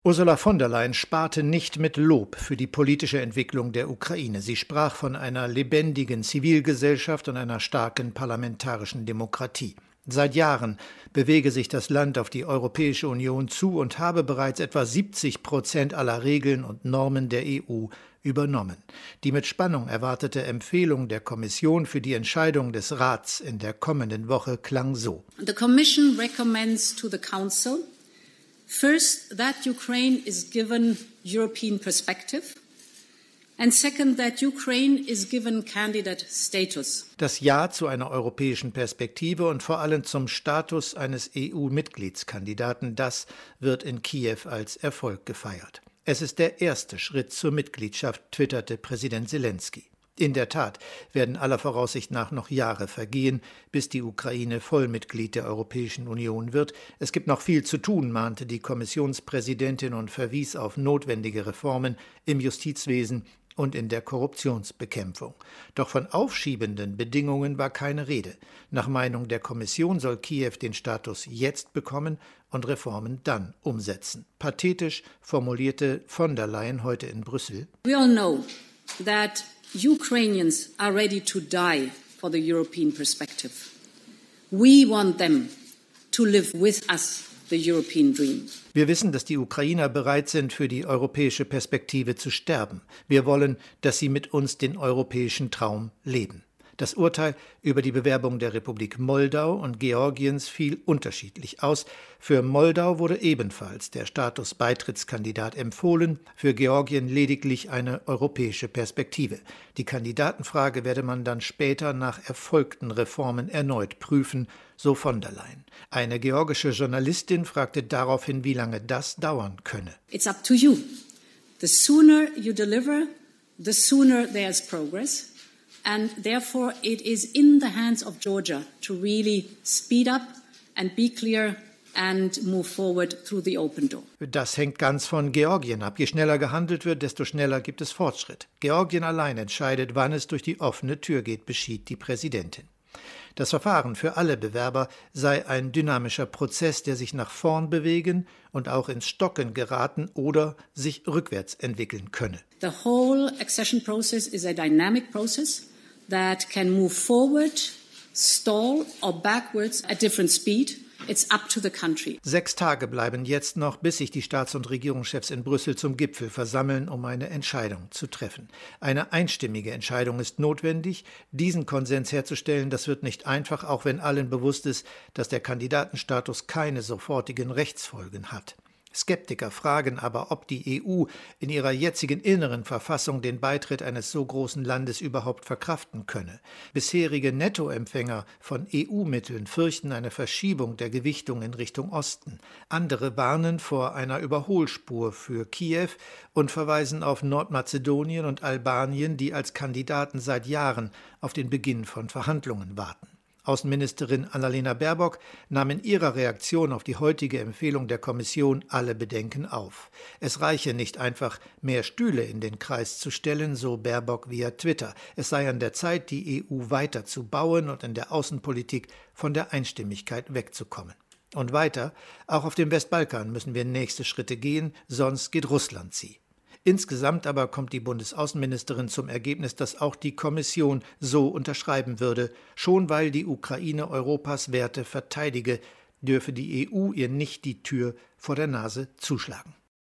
Ursula von der Leyen sparte nicht mit Lob für die politische Entwicklung der Ukraine. Sie sprach von einer lebendigen Zivilgesellschaft und einer starken parlamentarischen Demokratie. Seit Jahren bewege sich das Land auf die Europäische Union zu und habe bereits etwa 70% aller Regeln und Normen der EU übernommen. Die mit Spannung erwartete Empfehlung der Kommission für die Entscheidung des Rats in der kommenden Woche klang so. The Commission recommends to the Council first, that Ukraine is given European perspective, and second, that Ukraine is given candidate status. Das Ja zu einer europäischen Perspektive und vor allem zum Status eines EU-Mitgliedskandidaten, das wird in Kiew als Erfolg gefeiert. Es ist der erste Schritt zur Mitgliedschaft, twitterte Präsident Selenskyj. In der Tat werden aller Voraussicht nach noch Jahre vergehen, bis die Ukraine Vollmitglied der Europäischen Union wird. Es gibt noch viel zu tun, mahnte die Kommissionspräsidentin und verwies auf notwendige Reformen im Justizwesen und in der Korruptionsbekämpfung. Doch von aufschiebenden Bedingungen war keine Rede. Nach Meinung der Kommission soll Kiew den Status jetzt bekommen und Reformen dann umsetzen. Pathetisch formulierte von der Leyen heute in Brüssel: We all know that Ukrainians are ready to die for the European perspective. We want them to live with us the European dream. Wir wissen, dass die Ukrainer bereit sind, für die europäische Perspektive zu sterben. Wir wollen, dass sie mit uns den europäischen Traum leben. Das Urteil über die Bewerbung der Republik Moldau und Georgiens fiel unterschiedlich aus. Für Moldau wurde ebenfalls der Status Beitrittskandidat empfohlen, für Georgien lediglich eine europäische Perspektive. Die Kandidatenfrage werde man dann später nach erfolgten Reformen erneut prüfen, so von der Leyen. Eine georgische Journalistin fragte daraufhin, wie lange das dauern könne. It's up to you. The sooner you deliver, the sooner there's progress. And therefore, it is in the hands of Georgia to really speed up and be clear and move forward through the open door. Das hängt ganz von Georgien ab. Je schneller gehandelt wird, desto schneller gibt es Fortschritt. Georgien allein entscheidet, wann es durch die offene Tür geht, beschied die Präsidentin. Das Verfahren für alle Bewerber sei ein dynamischer Prozess, der sich nach vorn bewegen und auch ins Stocken geraten oder sich rückwärts entwickeln könne. The whole accession process is a dynamic process that can move forward, stall or backwards at different speed. It's up to the country. 6 Tage bleiben jetzt noch, bis sich die Staats- und Regierungschefs in Brüssel zum Gipfel versammeln, um eine Entscheidung zu treffen. Eine einstimmige Entscheidung ist notwendig. Diesen Konsens herzustellen, das wird nicht einfach, auch wenn allen bewusst ist, dass der Kandidatenstatus keine sofortigen Rechtsfolgen hat. Skeptiker fragen aber, ob die EU in ihrer jetzigen inneren Verfassung den Beitritt eines so großen Landes überhaupt verkraften könne. Bisherige Nettoempfänger von EU-Mitteln fürchten eine Verschiebung der Gewichtung in Richtung Osten. Andere warnen vor einer Überholspur für Kiew und verweisen auf Nordmazedonien und Albanien, die als Kandidaten seit Jahren auf den Beginn von Verhandlungen warten. Außenministerin Annalena Baerbock nahm in ihrer Reaktion auf die heutige Empfehlung der Kommission alle Bedenken auf. Es reiche nicht einfach, mehr Stühle in den Kreis zu stellen, so Baerbock via Twitter. Es sei an der Zeit, die EU weiter zu bauen und in der Außenpolitik von der Einstimmigkeit wegzukommen. Und weiter, auch auf dem Westbalkan müssen wir nächste Schritte gehen, sonst geht Russland sie. Insgesamt aber kommt die Bundesaußenministerin zum Ergebnis, dass auch die Kommission so unterschreiben würde. Schon weil die Ukraine Europas Werte verteidige, dürfe die EU ihr nicht die Tür vor der Nase zuschlagen.